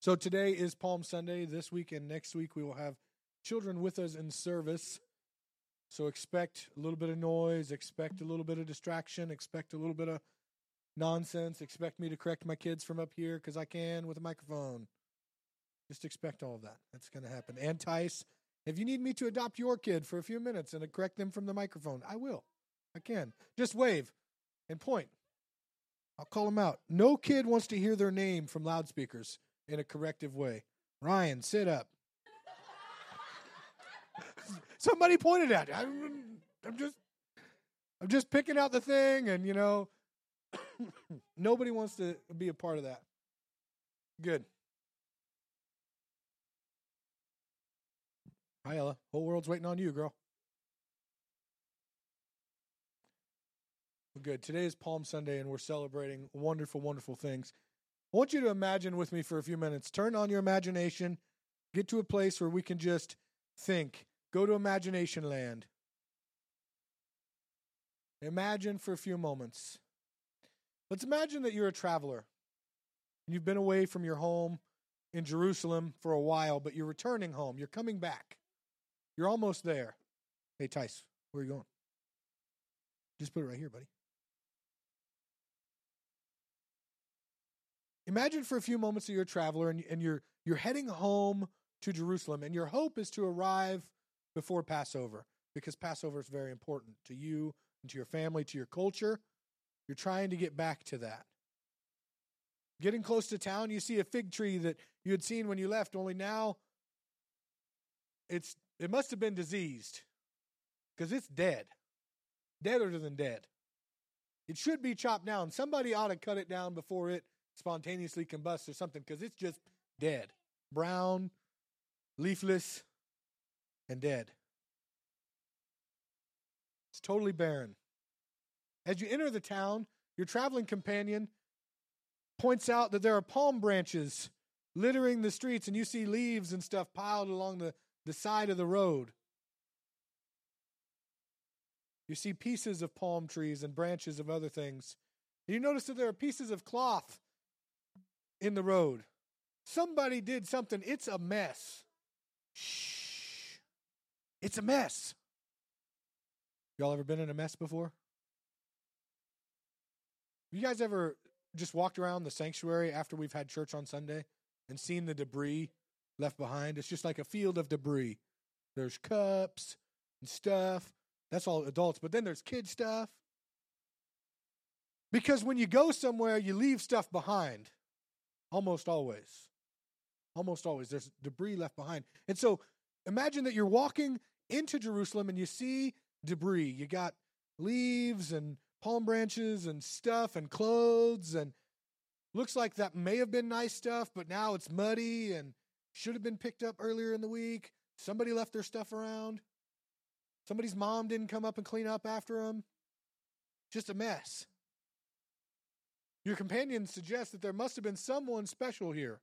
So today is Palm Sunday. This week and next week we will have children with us in service. So expect a little bit of noise, expect a little bit of distraction, expect a little bit of nonsense, expect me to correct my kids from up here because I can with a microphone. Just expect all of that. That's going to happen. And Tice, if you need me to adopt your kid for a few minutes and correct them from the microphone, I will. I can. Just wave and point. I'll call them out. No kid wants to hear their name from loudspeakers in a corrective way. Ryan, sit up. Somebody pointed at it. I'm just picking out the thing, and nobody wants to be a part of that. Good. Hi, Ella. Whole world's waiting on you, girl. Good. Today is Palm Sunday, and we're celebrating wonderful, wonderful things. I want you to imagine with me for a few minutes. Turn on your imagination. Get to a place where we can just think. Go to imagination land. Imagine for a few moments. Let's imagine that you're a traveler. You've been away from your home in Jerusalem for a while, but you're returning home. You're coming back. You're almost there. Hey, Tice, where are you going? Just put it right here, buddy. Imagine for a few moments that you're a traveler and you're heading home to Jerusalem, and your hope is to arrive before Passover, because Passover is very important to you and to your family, to your culture. You're trying to get back to that. Getting close to town, you see a fig tree that you had seen when you left, only now it must have been diseased, because it's dead. Deader than dead. It should be chopped down. Somebody ought to cut it down before it spontaneously combusts or something, because it's just dead. Brown, leafless, and dead. It's totally barren. As you enter the town, your traveling companion points out that there are palm branches littering the streets, and you see leaves and stuff piled along the side of the road. You see pieces of palm trees and branches of other things. And you notice that there are pieces of cloth in the road. Somebody did something. It's a mess. Shh. It's a mess. Y'all ever been in a mess before? You guys ever just walked around the sanctuary after we've had church on Sunday and seen the debris left behind? It's just like a field of debris. There's cups and stuff. That's all adults. But then there's kid stuff. Because when you go somewhere, you leave stuff behind. Almost always. Almost always. There's debris left behind. And so imagine that you're walking into Jerusalem and you see debris. You got leaves and palm branches and stuff and clothes, and looks like that may have been nice stuff, but now it's muddy and should have been picked up earlier in the week. Somebody left their stuff around. Somebody's mom didn't come up and clean up after them. Just a mess. Your companion suggests that there must have been someone special here.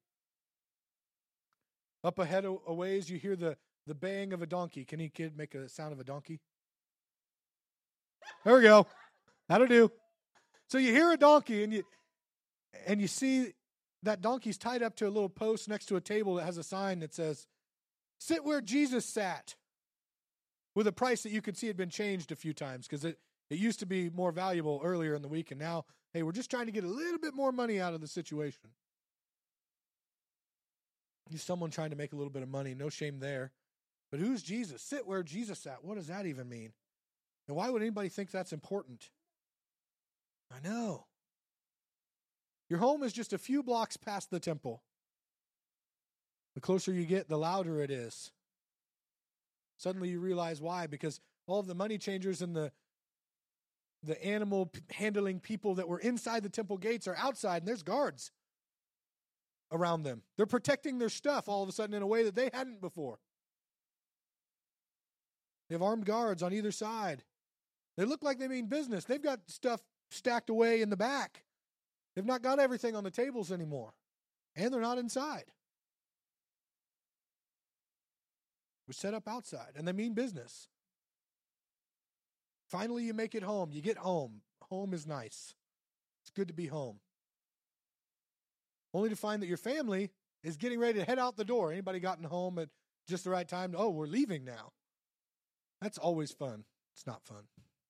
Up ahead a ways, you hear the baying of a donkey. Can any kid make a sound of a donkey? There we go. That'll do. So you hear a donkey, and you see that donkey's tied up to a little post next to a table that has a sign that says, "Sit where Jesus sat," with a price that you could see had been changed a few times, because it used to be more valuable earlier in the week, and now, hey, we're just trying to get a little bit more money out of the situation. He's someone trying to make a little bit of money. No shame there. But who's Jesus? Sit where Jesus sat. What does that even mean? And why would anybody think that's important? I know. Your home is just a few blocks past the temple. The closer you get, the louder it is. Suddenly you realize why, because all of the money changers and the animal handling people that were inside the temple gates are outside, and there's guards around them. They're protecting their stuff all of a sudden in a way that they hadn't before. They have armed guards on either side. They look like they mean business. They've got stuff stacked away in the back. They've not got everything on the tables anymore. And they're not inside. We're set up outside, and they mean business. Finally, you make it home. You get home. Home is nice. It's good to be home. Only to find that your family is getting ready to head out the door. Anybody gotten home at just the right time? Oh, we're leaving now. That's always fun. It's not fun.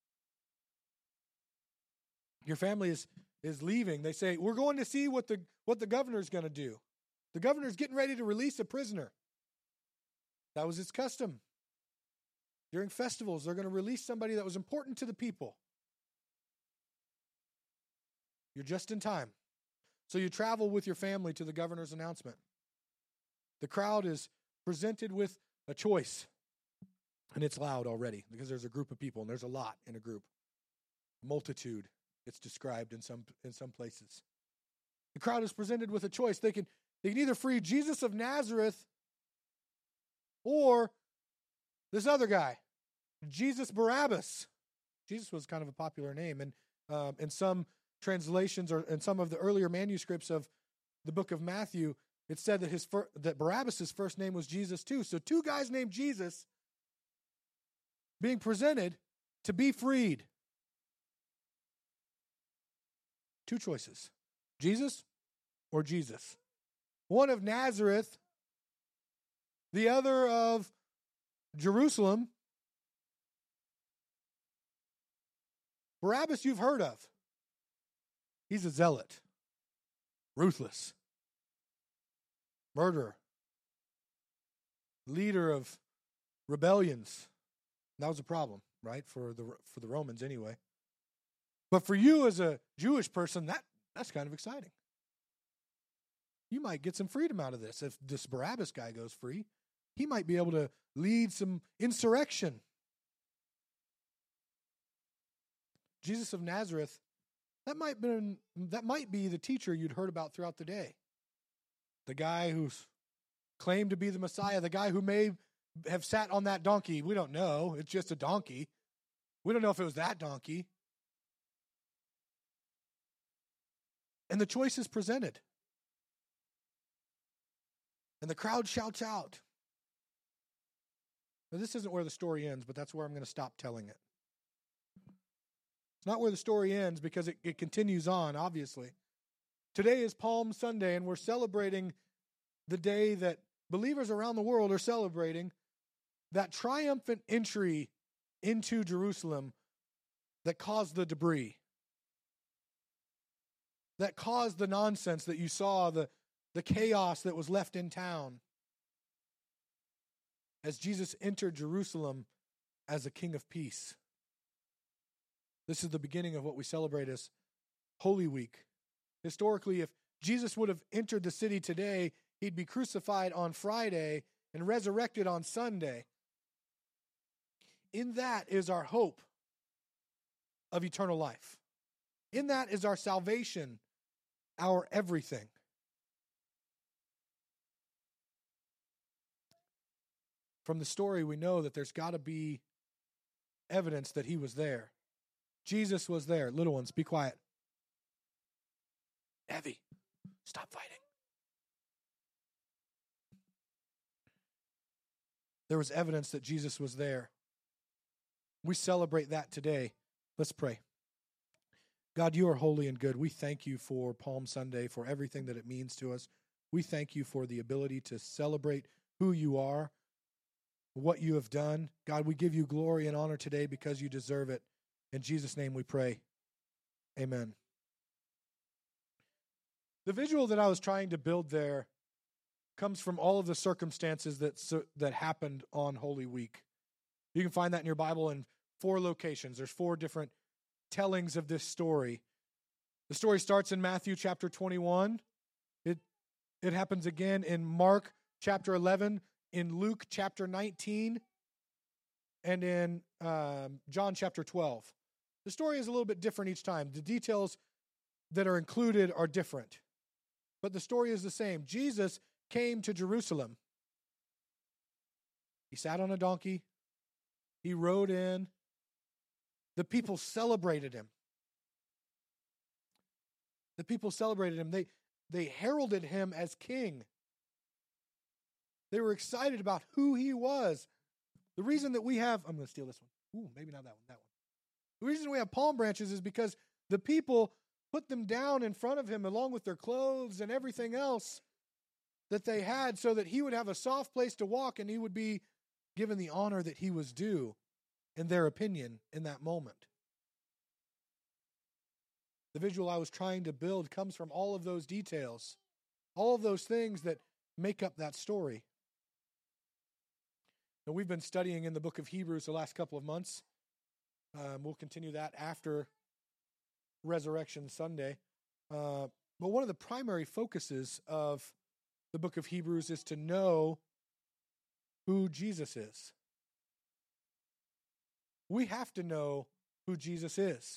Your family is leaving. They say, we're going to see what the governor's going to do. The governor's getting ready to release a prisoner. That was its custom. During festivals, they're going to release somebody that was important to the people. You're just in time. So you travel with your family to the governor's announcement. The crowd is presented with a choice. And it's loud already because there's a group of people, and there's a lot in a group. Multitude, it's described in some places. The crowd is presented with a choice. They can either free Jesus of Nazareth or this other guy, Jesus Barabbas. Jesus was kind of a popular name, and in some translations or in some of the earlier manuscripts of the book of Matthew, it said that Barabbas' first name was Jesus too. So two guys named Jesus being presented to be freed. Two choices, Jesus or Jesus. One of Nazareth, the other of Jerusalem. Barabbas you've heard of. He's a zealot, ruthless, murderer, leader of rebellions. That was a problem, right, for the Romans anyway. But for you as a Jewish person, that's kind of exciting. You might get some freedom out of this. If this Barabbas guy goes free, he might be able to lead some insurrection. Jesus of Nazareth, that might be the teacher you'd heard about throughout the day. The guy who's claimed to be the Messiah, the guy who may have sat on that donkey. We don't know. It's just a donkey. We don't know if it was that donkey. And the choice is presented. And the crowd shouts out. Now, this isn't where the story ends, but that's where I'm going to stop telling it. It's not where the story ends because it continues on, obviously. Today is Palm Sunday, and we're celebrating the day that believers around the world are celebrating, that triumphant entry into Jerusalem that caused the debris, that caused the nonsense that you saw, the chaos that was left in town as Jesus entered Jerusalem as a King of Peace. This is the beginning of what we celebrate as Holy Week. Historically, if Jesus would have entered the city today, he'd be crucified on Friday and resurrected on Sunday. In that is our hope of eternal life. In that is our salvation, our everything. From the story, we know that there's got to be evidence that he was there. Jesus was there. Little ones, be quiet. Evie, stop fighting. There was evidence that Jesus was there. We celebrate that today. Let's pray. God, you are holy and good. We thank you for Palm Sunday, for everything that it means to us. We thank you for the ability to celebrate who you are, what you have done. God, we give you glory and honor today because you deserve it. In Jesus' name we pray. Amen. The visual that I was trying to build there comes from all of the circumstances that happened on Holy Week. You can find that in your Bible in 4 locations. There's 4 different tellings of this story. The story starts in Matthew chapter 21. It happens again in Mark chapter 11, in Luke chapter 19, and in John chapter 12. The story is a little bit different each time. The details that are included are different. But the story is the same. Jesus came to Jerusalem. He sat on a donkey. He rode in. The people celebrated him. The people celebrated him. They heralded him as king. They were excited about who he was. The reason that we have, I'm going to steal this one. Ooh, maybe not that one, that one. The reason we have palm branches is because the people put them down in front of him along with their clothes and everything else that they had so that he would have a soft place to walk and he would be given the honor that he was due, in their opinion, in that moment. The visual I was trying to build comes from all of those details, all of those things that make up that story. Now, we've been studying in the book of Hebrews the last couple of months. We'll continue that after Resurrection Sunday. But one of the primary focuses of the book of Hebrews is to know who Jesus is. We have to know who Jesus is.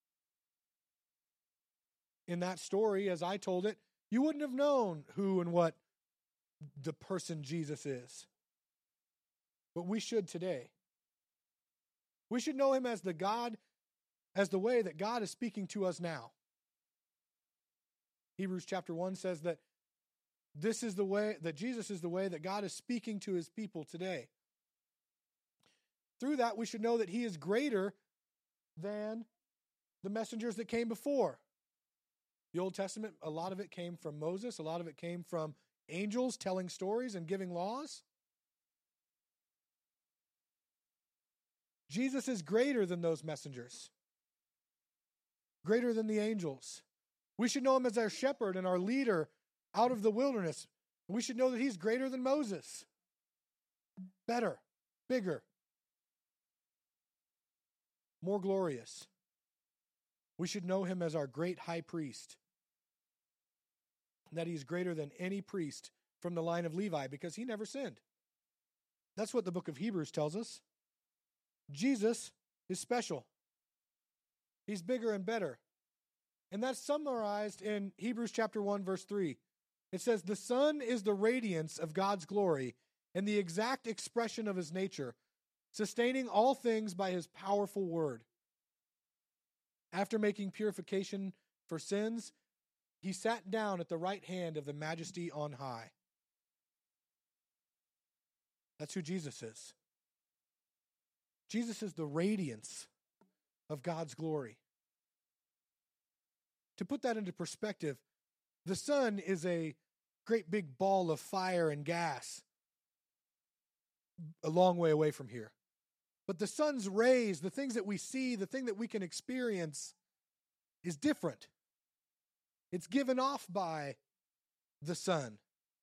In that story, as I told it, you wouldn't have known who and what the person Jesus is. But we should today. We should know him as the way that God is speaking to us now. Hebrews chapter 1 says that this is the way, that Jesus is the way that God is speaking to his people today. Through that, we should know that he is greater than the messengers that came before. The Old Testament, a lot of it came from Moses. A lot of it came from angels telling stories and giving laws. Jesus is greater than those messengers, greater than the angels. We should know him as our shepherd and our leader out of the wilderness. We should know that he's greater than Moses, better, bigger, more glorious. We should know him as our great high priest, that he's greater than any priest from the line of Levi because he never sinned. That's what the book of Hebrews tells us. Jesus is special. He's bigger and better. And that's summarized in Hebrews chapter 1, verse 3. It says, "The Son is the radiance of God's glory and the exact expression of his nature, sustaining all things by his powerful word. After making purification for sins, he sat down at the right hand of the Majesty on high." That's who Jesus is. Jesus is the radiance of God's glory. To put that into perspective, the sun is a great big ball of fire and gas a long way away from here. But the sun's rays, the things that we see, the thing that we can experience is different. It's given off by the sun.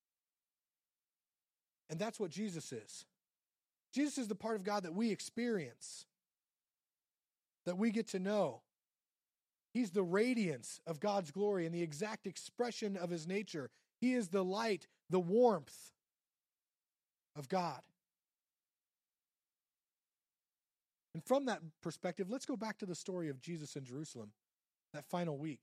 And that's what Jesus is. Jesus is the part of God that we experience, that we get to know. He's the radiance of God's glory and the exact expression of his nature. He is the light, the warmth of God. And from that perspective, let's go back to the story of Jesus in Jerusalem, that final week.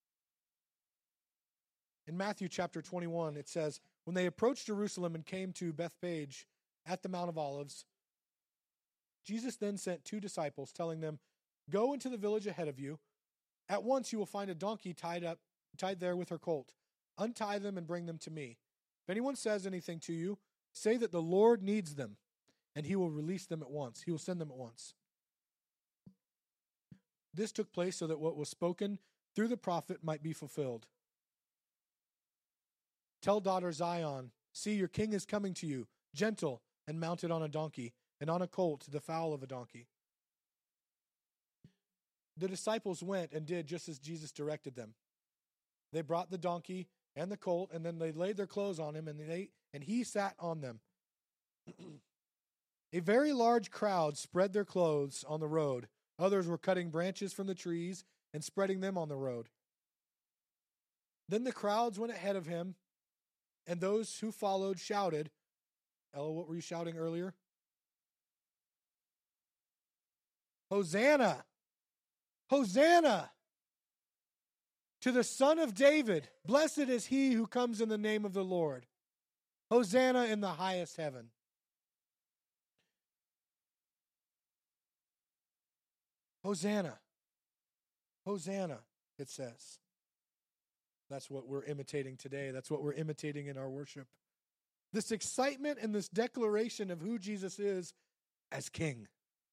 In Matthew chapter 21, it says, "When they approached Jerusalem and came to Bethphage at the Mount of Olives, Jesus then sent 2 disciples, telling them, 'Go into the village ahead of you. At once you will find a donkey tied there with her colt. Untie them and bring them to me. If anyone says anything to you, say that the Lord needs them, and he will release them at once. He will send them at once.' This took place so that what was spoken through the prophet might be fulfilled. 'Tell daughter Zion, see, your king is coming to you, gentle and mounted on a donkey, and on a colt, the foal of a donkey.' The disciples went and did just as Jesus directed them. They brought the donkey and the colt, and then they laid their clothes on him, and he sat on them. A very large crowd spread their clothes on the road. Others were cutting branches from the trees and spreading them on the road. Then the crowds went ahead of him, and those who followed shouted." Ella, what were you shouting earlier? "Hosanna! Hosanna! To the Son of David! Blessed is he who comes in the name of the Lord! Hosanna in the highest heaven!" Hosanna! Hosanna, it says. That's what we're imitating today. That's what we're imitating in our worship. This excitement and this declaration of who Jesus is as King.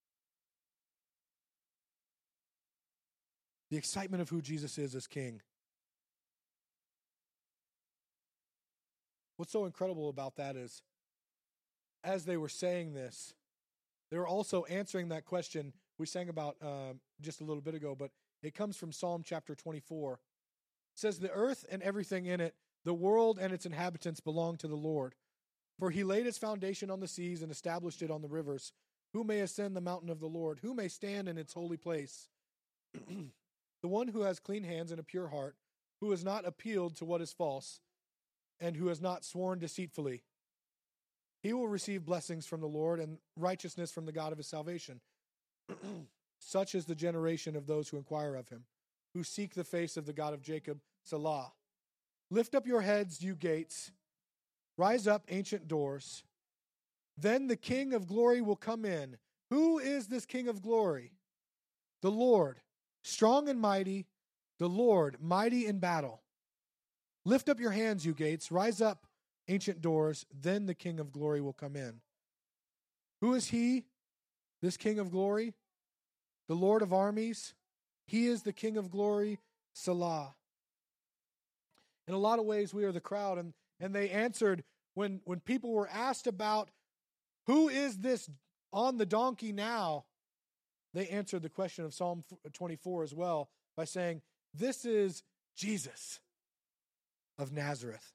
The excitement of who Jesus is as King. what's so incredible about that is, as they were saying this, they were also answering that question we sang about just a little bit ago, but it comes from Psalm chapter 24. It says, "The earth and everything in it, the world and its inhabitants belong to the Lord. For he laid its foundation on the seas and established it on the rivers. Who may ascend the mountain of the Lord? Who may stand in its holy place? The one who has clean hands and a pure heart, who has not appealed to what is false, and who has not sworn deceitfully. He will receive blessings from the Lord and righteousness from the God of his salvation. Such is the generation of those who inquire of him, who seek the face of the God of Jacob, Selah. Lift up your heads, you gates. Rise up, ancient doors. Then the King of glory will come in." Who is this King of glory? The Lord, strong and mighty, the Lord, mighty in battle. Lift up your hands, you gates. Rise up, ancient doors. Then the King of glory will come in. Who is he, this King of glory? The Lord of armies. He is the King of glory, Selah. In a lot of ways, we are the crowd, and they answered when people were asked about who is this on the donkey now, they answered the question of Psalm 24 as well by saying, "This is Jesus of Nazareth."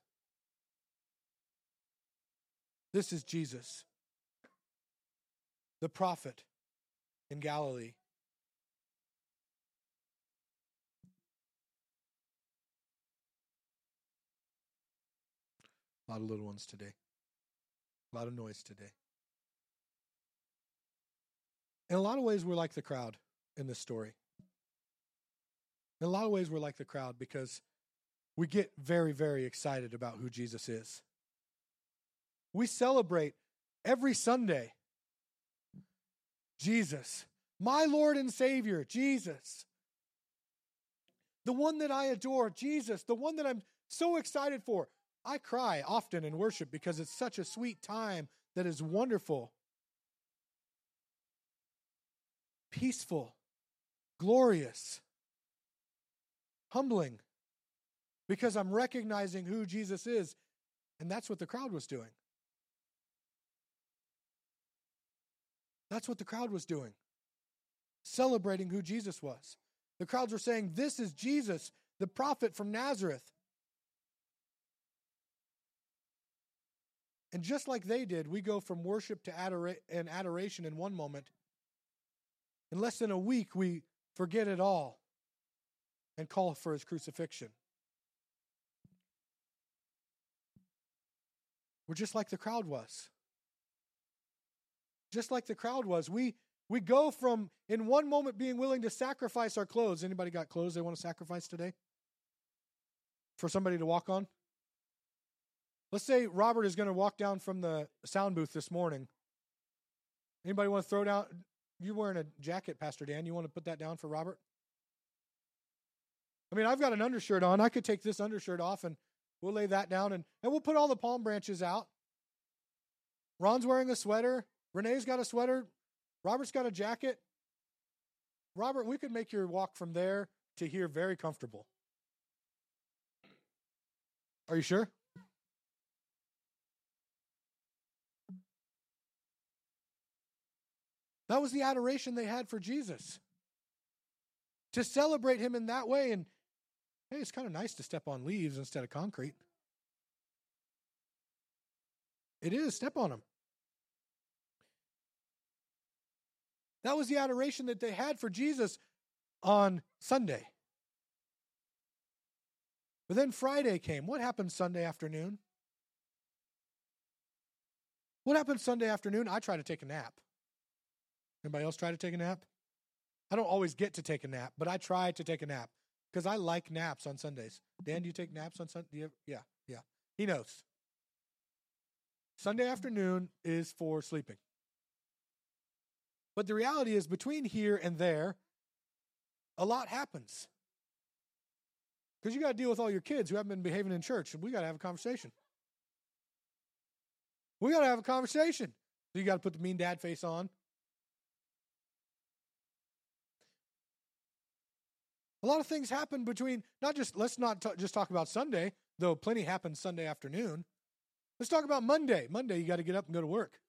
This is Jesus, the prophet in Galilee. A lot of little ones today. A lot of noise today. In a lot of ways, we're like the crowd in this story. In a lot of ways, we're like the crowd because we get very, very excited about who Jesus is. We celebrate every Sunday. Jesus, my Lord and Savior, Jesus. The one that I adore, Jesus, the one that I'm so excited for. I cry often in worship because it's such a sweet time that is wonderful, peaceful, glorious, humbling, because I'm recognizing who Jesus is. And that's what the crowd was doing. That's what the crowd was doing, celebrating who Jesus was. The crowds were saying, "This is Jesus, the prophet from Nazareth." And just like they did, we go from worship to adoration in one moment. In less than a week, we forget it all and call for his crucifixion. We're just like the crowd was. Just like the crowd was. We go from, in one moment, being willing to sacrifice our clothes. Anybody got clothes they want to sacrifice today? For somebody to walk on? Let's say Robert is going to walk down from the sound booth this morning. Anybody want to throw down? You're wearing a jacket, Pastor Dan. You want to put that down for Robert? I mean, I've got an undershirt on. I could take this undershirt off and we'll lay that down and we'll put all the palm branches out. Ron's wearing a sweater. Renee's got a sweater. Robert's got a jacket. Robert, we could make your walk from there to here very comfortable. Are you sure? That was the adoration they had for Jesus. To celebrate him in that way. And hey, it's kind of nice to step on leaves instead of concrete. It is. Step on them. That was the adoration that they had for Jesus on Sunday. But then Friday came. What happened Sunday afternoon? What happened Sunday afternoon? I tried to take a nap. Anybody else try to take a nap? I don't always get to take a nap, but I try to take a nap because I like naps on Sundays. Dan, do you take naps on Sunday? Yeah. He knows. Sunday afternoon is for sleeping. But the reality is, between here and there, a lot happens. Because you got to deal with all your kids who haven't been behaving in church, and we got to have a conversation. We got to have a conversation. So you got to put the mean dad face on. A lot of things happen between, let's not just talk about Sunday, though plenty happened Sunday afternoon. Let's talk about Monday. Monday, you got to get up and go to work.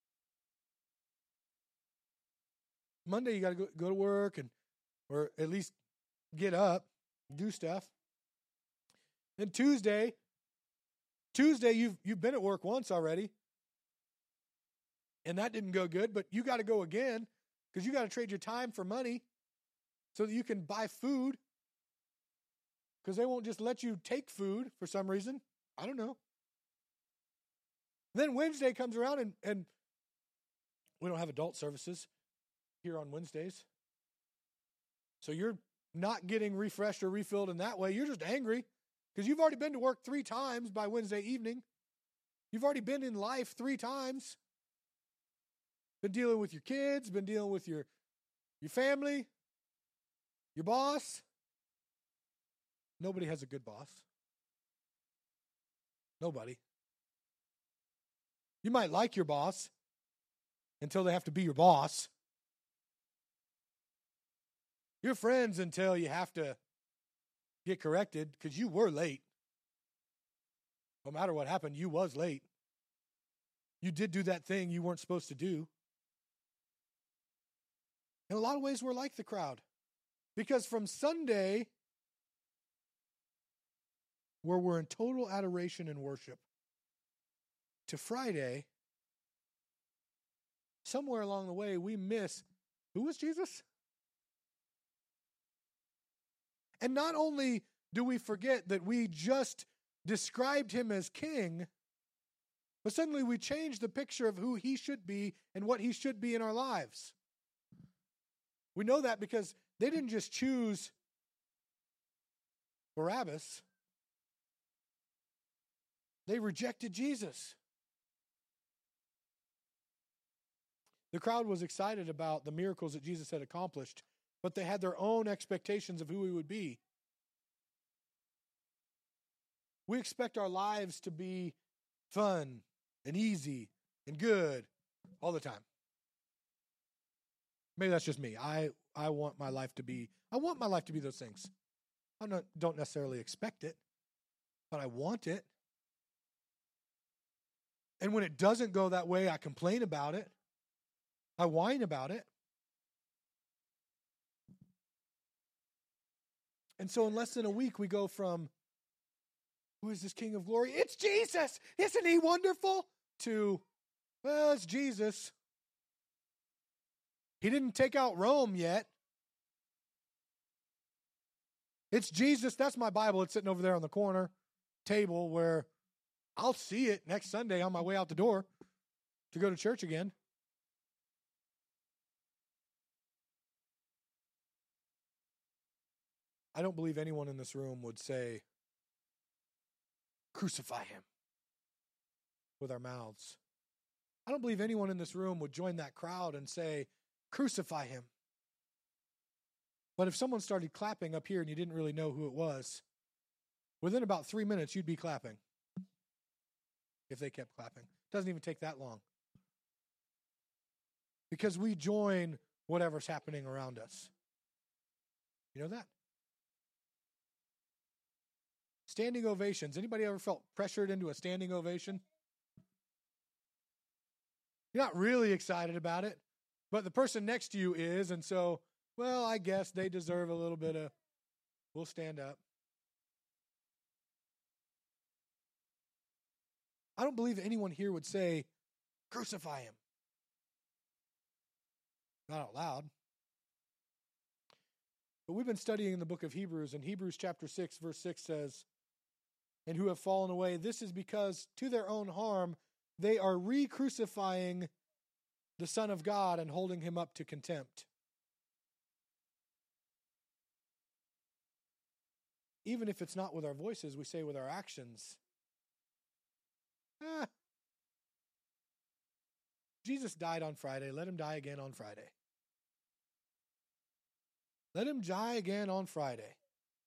Monday, you got to go to work or at least get up, do stuff. Then Tuesday, you've been at work once already, and that didn't go good, but you got to go again because you got to trade your time for money so that you can buy food because they won't just let you take food for some reason. I don't know. Then Wednesday comes around and we don't have adult services here on Wednesdays. So you're not getting refreshed or refilled in that way. You're just angry because you've already been to work 3 times by Wednesday evening. You've already been in life 3 times. Been dealing with your kids, been dealing with your family, your boss. Nobody has a good boss. Nobody. You might like your boss until they have to be your boss. You're friends until you have to get corrected because you were late. No matter what happened, you was late. You did do that thing you weren't supposed to do. In a lot of ways, we're like the crowd. Because from Sunday, where we're in total adoration and worship, to Friday, somewhere along the way, we miss, who was Jesus? And not only do we forget that we just described him as king, but suddenly we change the picture of who he should be and what he should be in our lives. We know that because they didn't just choose Barabbas. They rejected Jesus. The crowd was excited about the miracles that Jesus had accomplished, but they had their own expectations of who he would be. We expect our lives to be fun and easy and good all the time. Maybe that's just me. I want my life to be those things. Don't necessarily expect it, but I want it. And when it doesn't go that way, I complain about it. I whine about it. And so in less than a week, we go from, who is this King of Glory? It's Jesus! Isn't he wonderful? To, well, it's Jesus. He didn't take out Rome yet. It's Jesus. That's my Bible. It's sitting over there on the corner table where I'll see it next Sunday on my way out the door to go to church again. I don't believe anyone in this room would say, crucify him with our mouths. I don't believe anyone in this room would join that crowd and say, crucify him. But if someone started clapping up here and you didn't really know who it was, within about 3 minutes you'd be clapping. If they kept clapping. It doesn't even take that long. Because we join whatever's happening around us. You know that? Standing ovations. Anybody ever felt pressured into a standing ovation? You're not really excited about it, but the person next to you is, and so, well, I guess they deserve a little bit of, we'll stand up. I don't believe anyone here would say, crucify him. Not out loud. But we've been studying the book of Hebrews, and Hebrews chapter 6, verse 6 says, and who have fallen away, this is because to their own harm they are re-crucifying the Son of God and holding him up to contempt. Even if it's not with our voices, we say with our actions. Jesus died on Friday. Let him die again on Friday. Let him die again on Friday.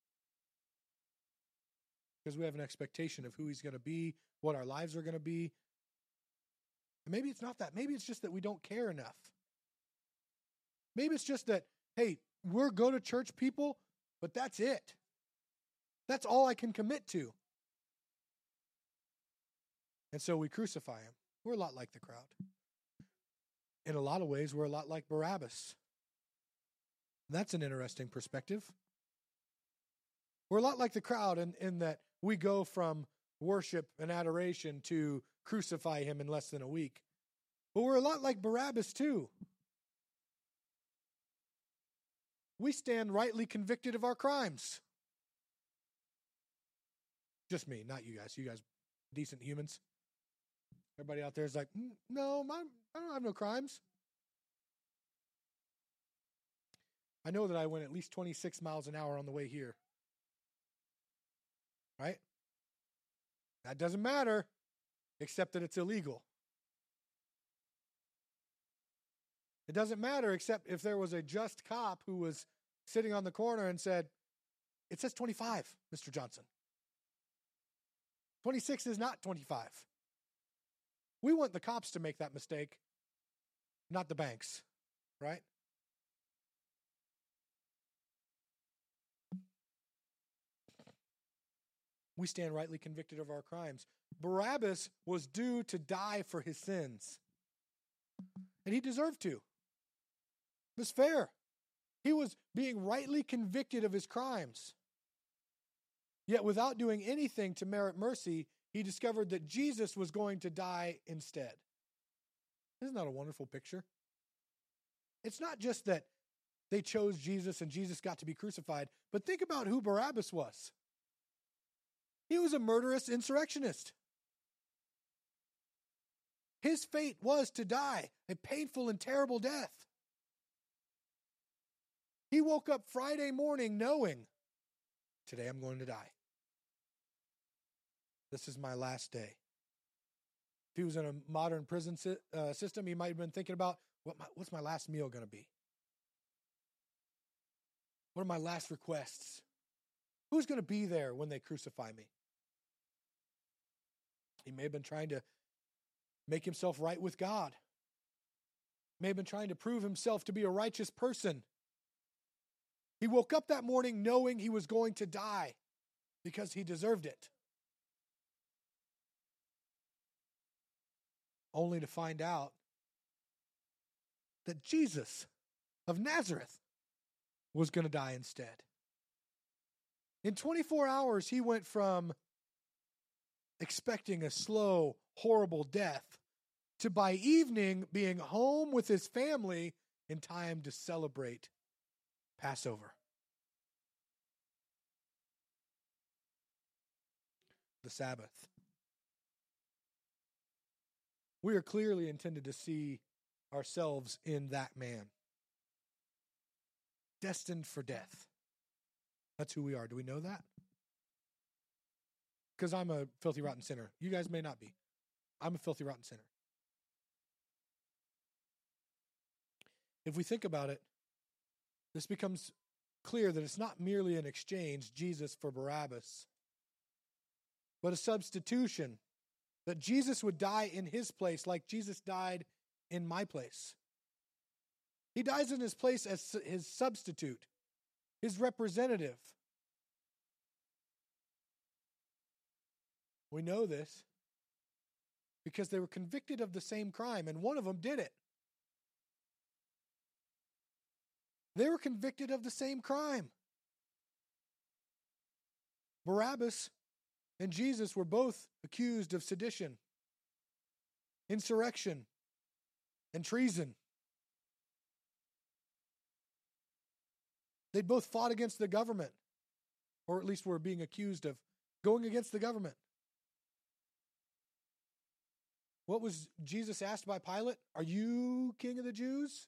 Because we have an expectation of who he's going to be, what our lives are going to be. And maybe it's not that. Maybe it's just that we don't care enough. Maybe it's just that, hey, we're go to church people, but that's it. That's all I can commit to. And so we crucify him. We're a lot like the crowd. In a lot of ways, we're a lot like Barabbas. That's an interesting perspective. We're a lot like the crowd in that we go from worship and adoration to crucify him in less than a week. But we're a lot like Barabbas too. We stand rightly convicted of our crimes. Just me, not you guys. You guys decent humans. Everybody out there is like, no, I don't have no crimes. I know that I went at least 26 miles an hour on the way here. Right? That doesn't matter, except that it's illegal. It doesn't matter except if there was a just cop who was sitting on the corner and said, it says 25, Mr. Johnson. 26 is not 25. We want the cops to make that mistake, not the banks, right? We stand rightly convicted of our crimes. Barabbas was due to die for his sins, and he deserved to. It was fair. He was being rightly convicted of his crimes. Yet without doing anything to merit mercy, he discovered that Jesus was going to die instead. Isn't that a wonderful picture? It's not just that they chose Jesus and Jesus got to be crucified, but think about who Barabbas was. He was a murderous insurrectionist. His fate was to die a painful and terrible death. He woke up Friday morning knowing, today I'm going to die. This is my last day. If he was in a modern prison system, he might have been thinking about, what's my last meal going to be? What are my last requests? Who's going to be there when they crucify me? He may have been trying to make himself right with God. May have been trying to prove himself to be a righteous person. He woke up that morning knowing he was going to die because he deserved it. Only to find out that Jesus of Nazareth was going to die instead. In 24 hours, he went from expecting a slow, horrible death to by evening being home with his family in time to celebrate Passover. The Sabbath. We are clearly intended to see ourselves in that man. Destined for death. That's who we are. Do we know that? Because I'm a filthy, rotten sinner. You guys may not be. I'm a filthy, rotten sinner. If we think about it, this becomes clear that it's not merely an exchange, Jesus for Barabbas, but a substitution, that Jesus would die in his place like Jesus died in my place. He dies in his place as his substitute, his representative. We know this because they were convicted of the same crime, and one of them did it. They were convicted of the same crime. Barabbas and Jesus were both accused of sedition, insurrection, and treason. They'd both fought against the government, or at least were being accused of going against the government. What was Jesus asked by Pilate? Are you king of the Jews?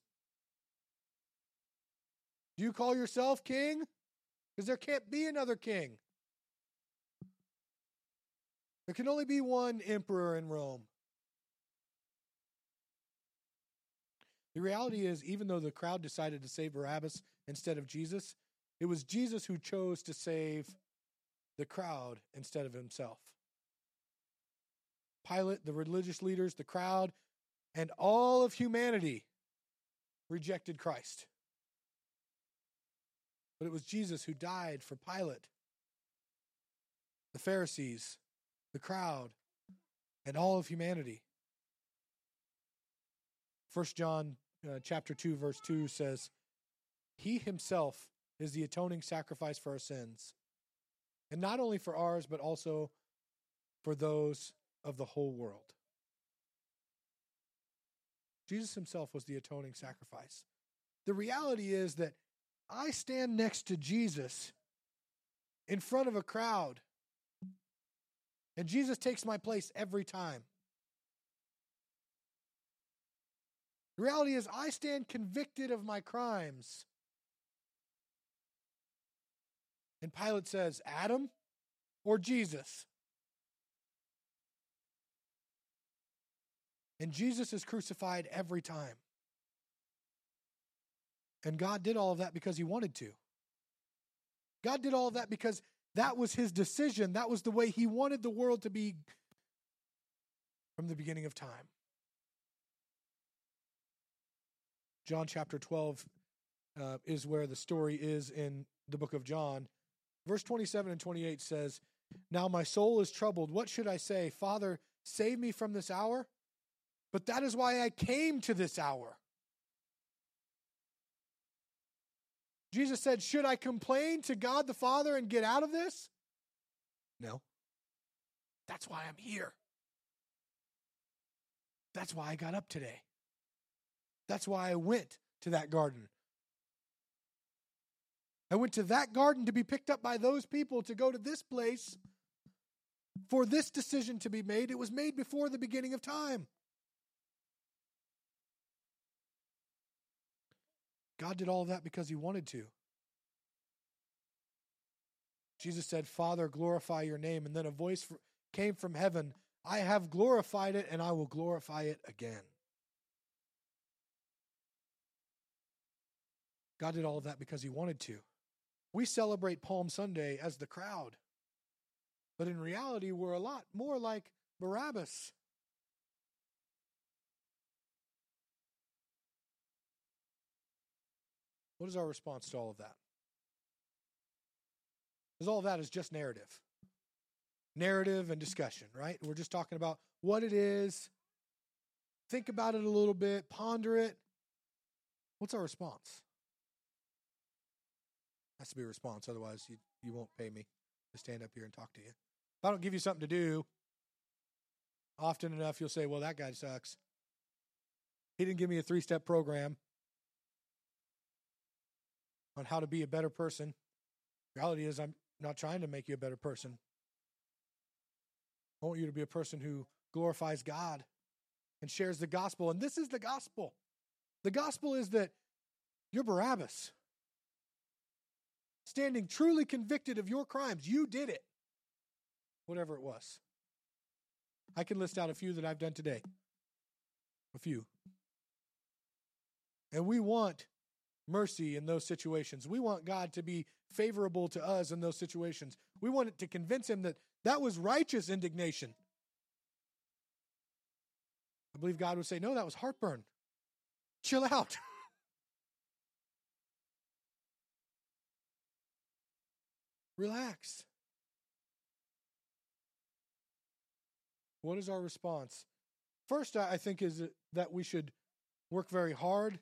Do you call yourself king? Because there can't be another king. There can only be one emperor in Rome. The reality is, even though the crowd decided to save Barabbas instead of Jesus, it was Jesus who chose to save the crowd instead of himself. Pilate, the religious leaders, the crowd, and all of humanity rejected Christ. But it was Jesus who died for Pilate, the Pharisees, the crowd, and all of humanity. 1 John chapter 2, verse 2 says, He himself is the atoning sacrifice for our sins, and not only for ours, but also for those of the whole world. Jesus himself was the atoning sacrifice. The reality is that I stand next to Jesus in front of a crowd, and Jesus takes my place every time. The reality is I stand convicted of my crimes. And Pilate says, Adam or Jesus? And Jesus is crucified every time. And God did all of that because he wanted to. God did all of that because that was his decision. That was the way he wanted the world to be from the beginning of time. John chapter 12 is where the story is in the book of John. Verse 27 and 28 says, Now my soul is troubled. What should I say? Father, save me from this hour? But that is why I came to this hour. Jesus said, should I complain to God the Father and get out of this? No. That's why I'm here. That's why I got up today. That's why I went to that garden. I went to that garden to be picked up by those people to go to this place for this decision to be made. It was made before the beginning of time. God did all of that because he wanted to. Jesus said, Father, glorify your name. And then a voice came from heaven. I have glorified it and I will glorify it again. God did all of that because he wanted to. We celebrate Palm Sunday as the crowd. But in reality, we're a lot more like Barabbas. What is our response to all of that? Because all of that is just narrative. Narrative and discussion, right? We're just talking about what it is. Think about it a little bit. Ponder it. What's our response? Has to be a response. Otherwise, you won't pay me to stand up here and talk to you. If I don't give you something to do, often enough you'll say, well, that guy sucks. He didn't give me a 3-step program on how to be a better person. The reality is I'm not trying to make you a better person. I want you to be a person who glorifies God and shares the gospel. And this is the gospel. The gospel is that you're Barabbas. Standing truly convicted of your crimes. You did it. Whatever it was. I can list out a few that I've done today. A few. And we want mercy in those situations. We want God to be favorable to us in those situations. We want it to convince him that that was righteous indignation. I believe God would say, no, that was heartburn. Chill out. Relax. What is our response? First, I think, is that we should work very hard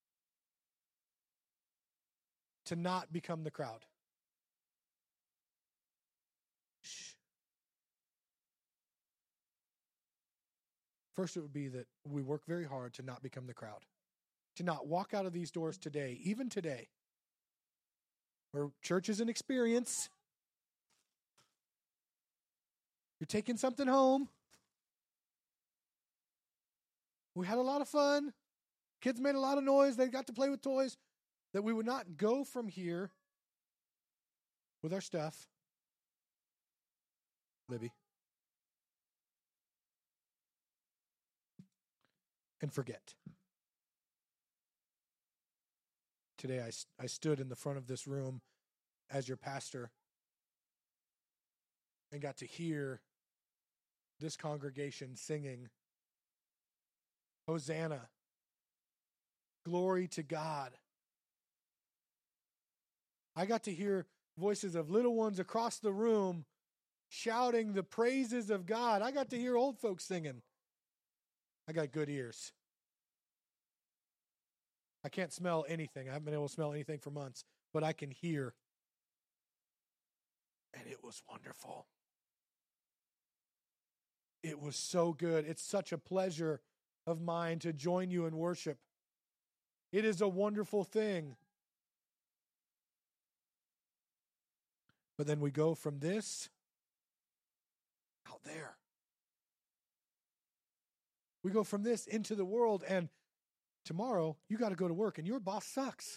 to not become the crowd. Shh. First, it would be that we work very hard to not become the crowd. To not walk out of these doors today, even today, where church is an experience. You're taking something home. We had a lot of fun. Kids made a lot of noise. They got to play with toys. That we would not go from here with our stuff. Libby. And forget. Today I stood in the front of this room as your pastor and got to hear this congregation singing, Hosanna, glory to God. I got to hear voices of little ones across the room shouting the praises of God. I got to hear old folks singing. I got good ears. I can't smell anything. I haven't been able to smell anything for months, but I can hear. And it was wonderful. It was so good. It's such a pleasure of mine to join you in worship. It is a wonderful thing. But then we go from this out there. We go from this into the world, and tomorrow you got to go to work, and your boss sucks.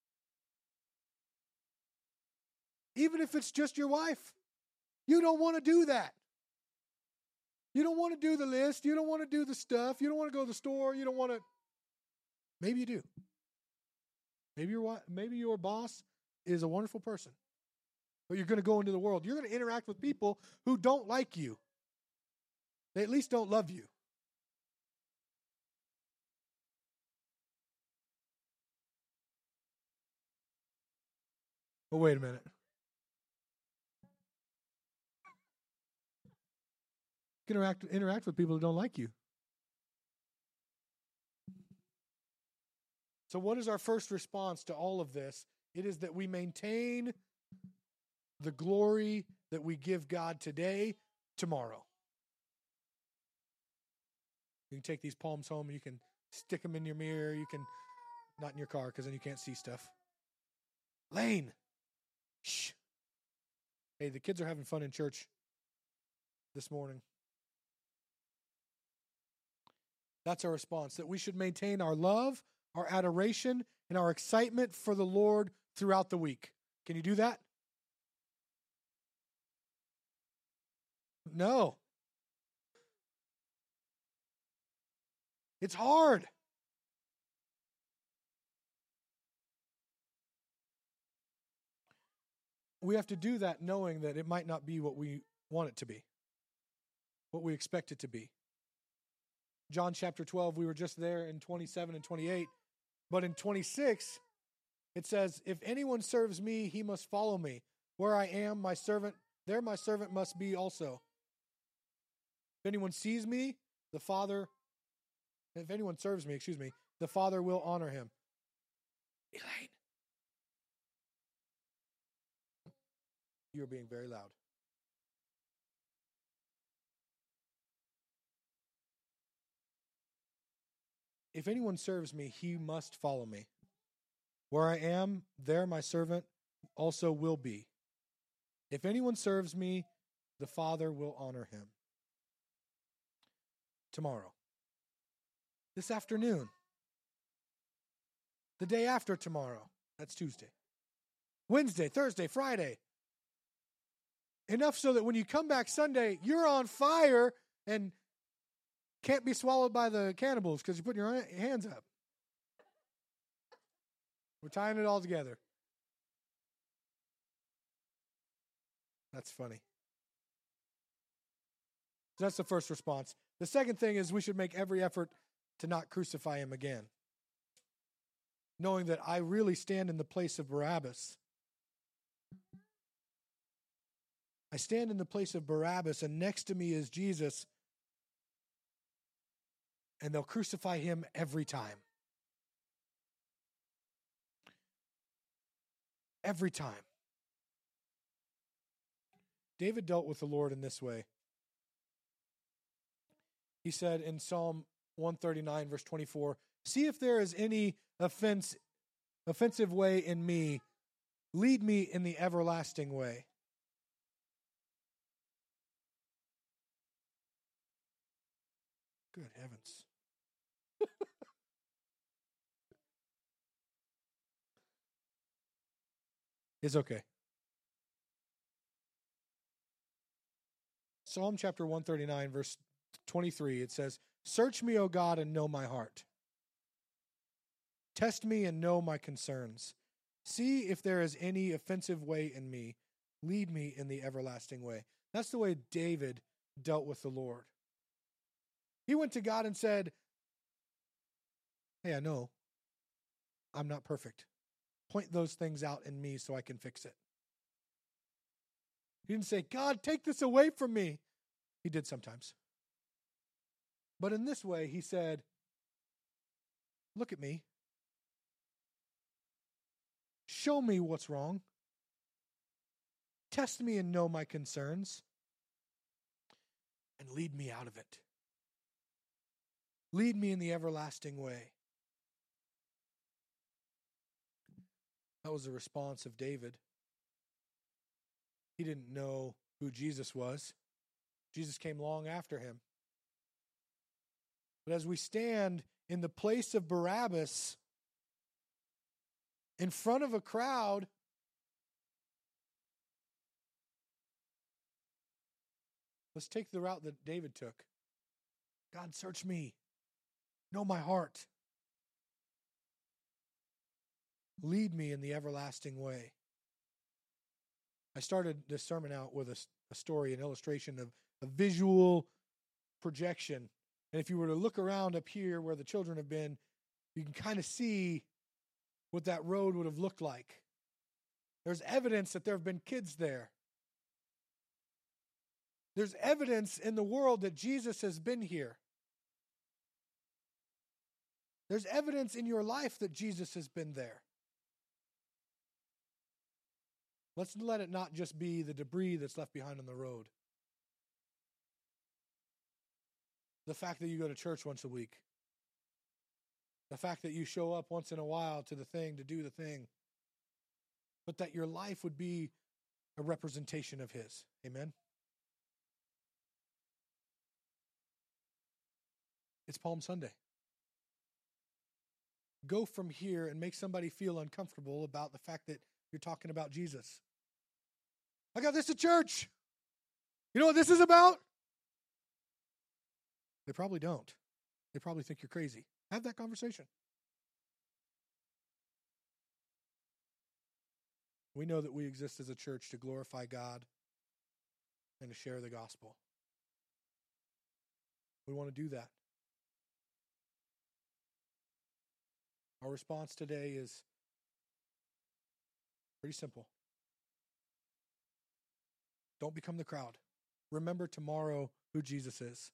Even if it's just your wife, you don't want to do that. You don't want to do the list. You don't want to do the stuff. You don't want to go to the store. You don't want to. Maybe you do. Maybe your boss is a wonderful person. But you're going to go into the world. You're going to interact with people who don't like you. They at least don't love you. But wait a minute. You can interact with people who don't like you. So what is our first response to all of this? It is that we maintain the glory that we give God today, tomorrow. You can take these poems home and you can stick them in your mirror. You can, not in your car because then you can't see stuff. Lane. Shh. Hey, the kids are having fun in church this morning. That's our response, that we should maintain our love, our adoration, and our excitement for the Lord throughout the week. Can you do that? No. It's hard. We have to do that knowing that it might not be what we want it to be, what we expect it to be. John chapter 12, we were just there in 27 and 28. But in 26, it says, if anyone serves me, he must follow me. Where I am, my servant, there my servant must be also. If anyone sees me, if anyone serves me, the Father will honor him. Elaine. You're being very loud. If anyone serves me, he must follow me. Where I am, there my servant also will be. If anyone serves me, the Father will honor him. Tomorrow. This afternoon. The day after tomorrow. That's Tuesday. Wednesday, Thursday, Friday. Enough so that when you come back Sunday, you're on fire and can't be swallowed by the cannibals because you're putting your hands up. We're tying it all together. That's funny. So that's the first response. The second thing is we should make every effort to not crucify him again. Knowing that I really stand in the place of Barabbas. I stand in the place of Barabbas, and next to me is Jesus. And they'll crucify him every time. Every time. David dealt with the Lord in this way. He said in Psalm 139, verse 24, see if there is any offensive way in me. Lead me in the everlasting way. Good heavens. It's okay. Psalm chapter 139, verse 23, it says, search me, O God, and know my heart. Test me and know my concerns. See if there is any offensive way in me. Lead me in the everlasting way. That's the way David dealt with the Lord. He went to God and said, hey, I know I'm not perfect. Point those things out in me so I can fix it. He didn't say, God, take this away from me. He did sometimes. But in this way, he said, look at me. Show me what's wrong. Test me and know my concerns. And lead me out of it. Lead me in the everlasting way. That was the response of David. He didn't know who Jesus was. Jesus came long after him. But as we stand in the place of Barabbas, in front of a crowd, let's take the route that David took. God, search me. Know my heart. Lead me in the everlasting way. I started this sermon out with a story, an illustration of a visual projection. And if you were to look around up here where the children have been, you can kind of see what that road would have looked like. There's evidence that there have been kids there. There's evidence in the world that Jesus has been here. There's evidence in your life that Jesus has been there. Let's let it not just be the debris that's left behind on the road. The fact that you go to church once a week. The fact that you show up once in a while to the thing, to do the thing. But that your life would be a representation of His. Amen? It's Palm Sunday. Go from here and make somebody feel uncomfortable about the fact that you're talking about Jesus. I got this at church. You know what this is about? They probably don't. They probably think you're crazy. Have that conversation. We know that we exist as a church to glorify God and to share the gospel. We want to do that. Our response today is pretty simple. Don't become the crowd. Remember tomorrow who Jesus is.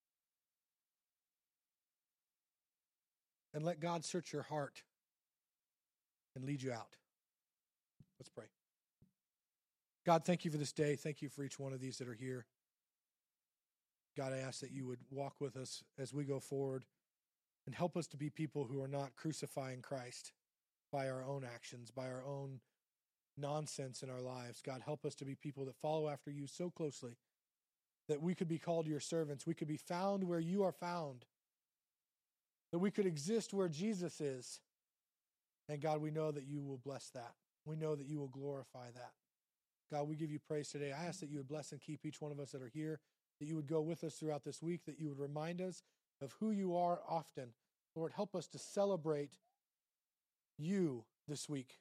And let God search your heart and lead you out. Let's pray. God, thank you for this day. Thank you for each one of these that are here. God, I ask that you would walk with us as we go forward and help us to be people who are not crucifying Christ by our own actions, by our own nonsense in our lives. God, help us to be people that follow after you so closely that we could be called your servants. We could be found where you are found. That we could exist where Jesus is. And God, we know that you will bless that. We know that you will glorify that. God, we give you praise today. I ask that you would bless and keep each one of us that are here, that you would go with us throughout this week, that you would remind us of who you are often. Lord, help us to celebrate you this week.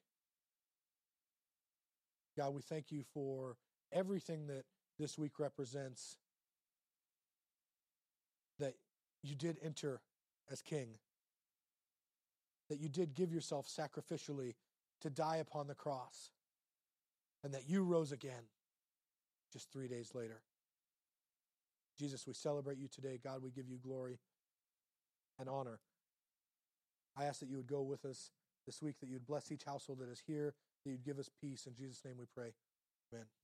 God, we thank you for everything that this week represents, that you did enter as king, that you did give yourself sacrificially to die upon the cross, and that you rose again just 3 days later. Jesus, we celebrate you today. God, we give you glory and honor. I ask that you would go with us this week, that you would bless each household that is here, that you'd give us peace. In Jesus' name we pray. Amen.